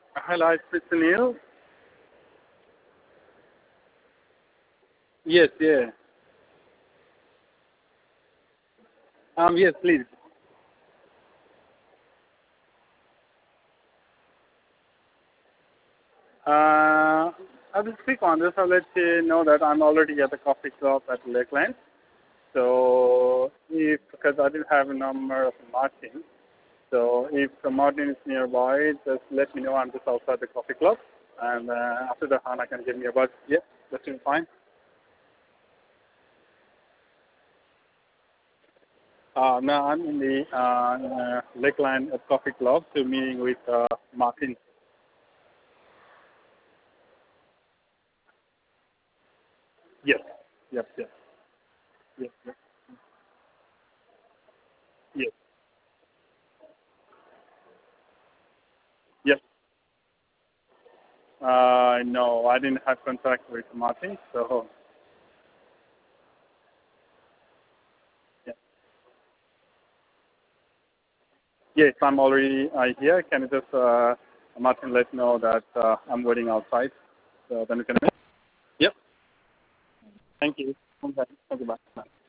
Hello, it's Neil. Yes, yeah. Yes, please. I will speak on this. I'll let you know that I'm already at the coffee club at Lakeland. So, if because I didn't have a number of Martin, so if the Martin is nearby, just let me know. I'm just outside the coffee club, and after the Hana can give me a buzz. Yeah, that's fine. No, I'm in the Lakeland Coffee Club, so meeting with Martin. Yes, yes, yes, yes, yes, yes, yes. No, I didn't have contact with Martin, so yeah. Yes, I'm already here. Can you just Martin let know that I'm waiting outside? So then you can. Yep. Thank you. Okay. Thank you. Bye. Bye.